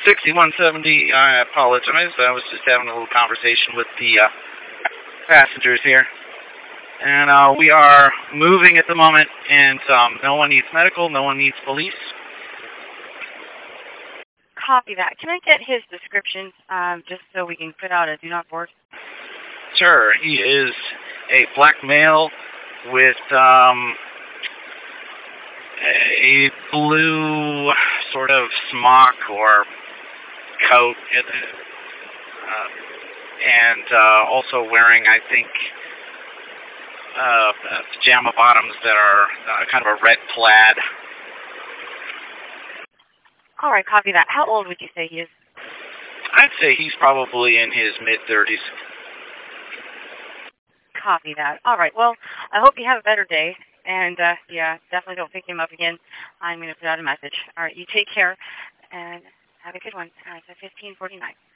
6170, I apologize. I was just having a little conversation with the passengers here. And we are moving at the moment, and no one needs medical, no one needs police. Copy that. Can I get his description, just so we can put out a do not board? Sure. He is a black male with a blue sort of smock or coat, and also wearing, I think, pajama bottoms that are kind of a red plaid. All right, copy that. How old would you say he is? I'd say he's probably in his mid-30s. Copy that. All right, well, I hope you have a better day. And, yeah, definitely don't pick him up again. I'm going to put out a message. All right, you take care, and have a good one. It's 15:49.